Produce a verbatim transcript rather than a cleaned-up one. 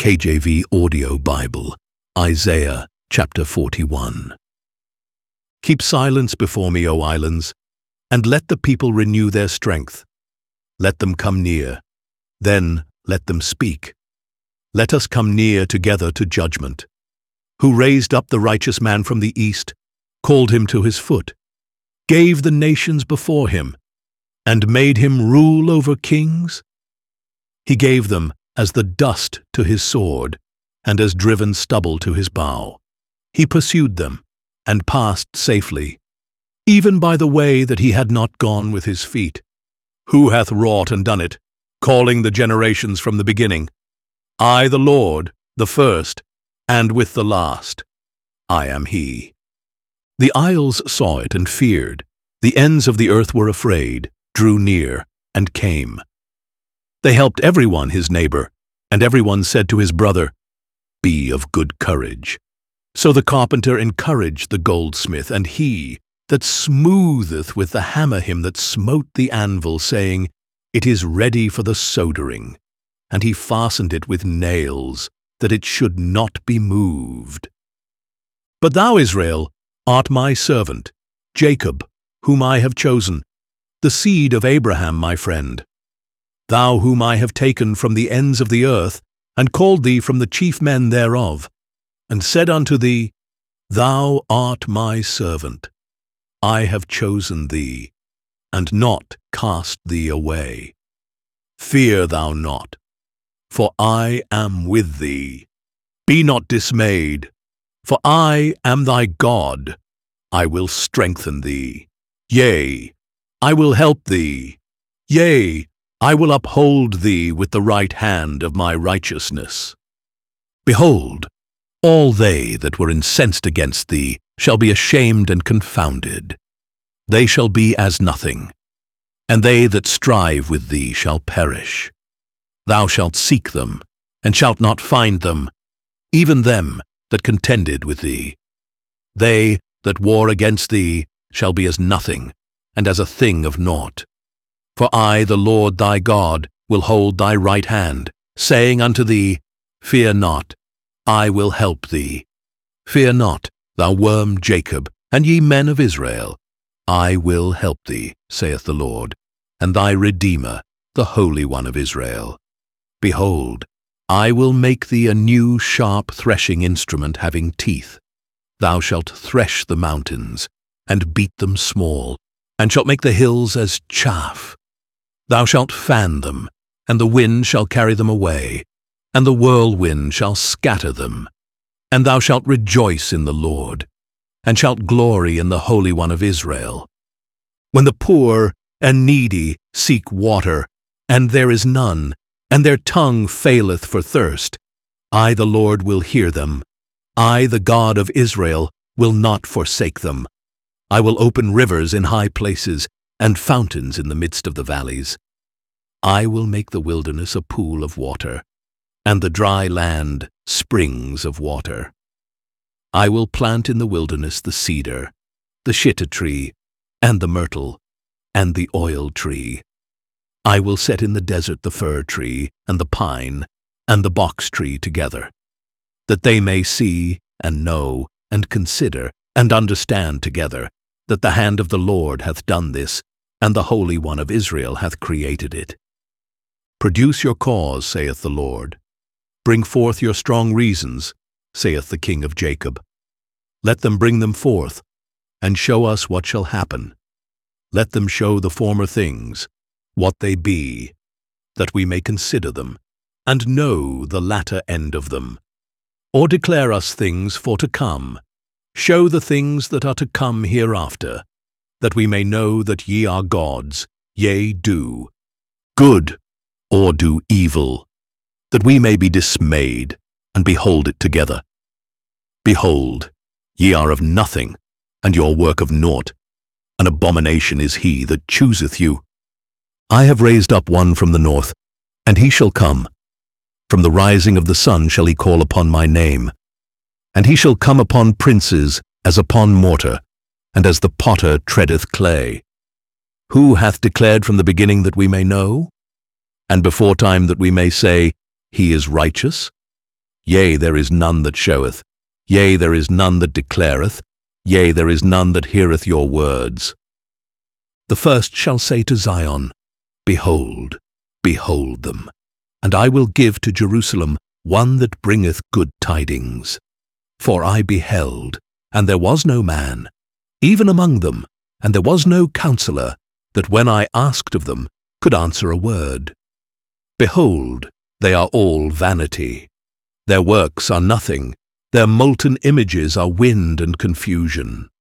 K J V Audio Bible, Isaiah chapter forty-one. Keep silence before me, O islands, and let the people renew their strength. Let them come near, then let them speak. Let us come near together to judgment. Who raised up the righteous man from the east, called him to his foot, gave the nations before him, and made him rule over kings? He gave them as the dust to his sword, and as driven stubble to his bow. He pursued them, and passed safely, even by the way that he had not gone with his feet. Who hath wrought and done it, calling the generations from the beginning? I, the Lord, the first, and with the last. I am he. The isles saw it and feared. The ends of the earth were afraid, drew near, and came. They helped everyone his neighbor, and everyone said to his brother, Be of good courage. So the carpenter encouraged the goldsmith, and he that smootheth with the hammer him that smote the anvil, saying, It is ready for the soldering. And he fastened it with nails, that it should not be moved. But thou, Israel, art my servant, Jacob, whom I have chosen, the seed of Abraham my friend. Thou whom I have taken from the ends of the earth, and called thee from the chief men thereof, and said unto thee, Thou art my servant. I have chosen thee, and not cast thee away. Fear thou not, for I am with thee. Be not dismayed, for I am thy God. I will strengthen thee. Yea, I will help thee. Yea, I will uphold thee with the right hand of my righteousness. Behold, all they that were incensed against thee shall be ashamed and confounded. They shall be as nothing, and they that strive with thee shall perish. Thou shalt seek them, and shalt not find them, even them that contended with thee. They that war against thee shall be as nothing, and as a thing of naught. For I, the Lord thy God, will hold thy right hand, saying unto thee, Fear not, I will help thee. Fear not, thou worm Jacob, and ye men of Israel. I will help thee, saith the Lord, and thy Redeemer, the Holy One of Israel. Behold, I will make thee a new sharp threshing instrument having teeth. Thou shalt thresh the mountains, and beat them small, and shalt make the hills as chaff. Thou shalt fan them, and the wind shall carry them away, and the whirlwind shall scatter them. And thou shalt rejoice in the Lord, and shalt glory in the Holy One of Israel. When the poor and needy seek water, and there is none, and their tongue faileth for thirst, I, the Lord, will hear them. I, the God of Israel, will not forsake them. I will open rivers in high places, and fountains in the midst of the valleys. I will make the wilderness a pool of water, and the dry land springs of water. I will plant in the wilderness the cedar, the shittah tree, and the myrtle, and the oil tree. I will set in the desert the fir tree, and the pine, and the box tree together, that they may see, and know, and consider, and understand together, that the hand of the Lord hath done this, and the Holy One of Israel hath created it. Produce your cause, saith the Lord. Bring forth your strong reasons, saith the King of Jacob. Let them bring them forth, and show us what shall happen. Let them show the former things, what they be, that we may consider them, and know the latter end of them. Or declare us things for to come. Show the things that are to come hereafter, that we may know that ye are gods, yea, do good, or do evil, that we may be dismayed, and behold it together. Behold, ye are of nothing, and your work of naught. An abomination is he that chooseth you. I have raised up one from the north, and he shall come. From the rising of the sun shall he call upon my name. And he shall come upon princes as upon mortar, and as the potter treadeth clay. Who hath declared from the beginning that we may know? And before time that we may say, He is righteous? Yea, there is none that showeth. Yea, there is none that declareth. Yea, there is none that heareth your words. The first shall say to Zion, Behold, behold them, and I will give to Jerusalem one that bringeth good tidings. For I beheld, and there was no man, even among them, and there was no counselor, that when I asked of them, could answer a word. Behold, they are all vanity. Their works are nothing, their molten images are wind and confusion.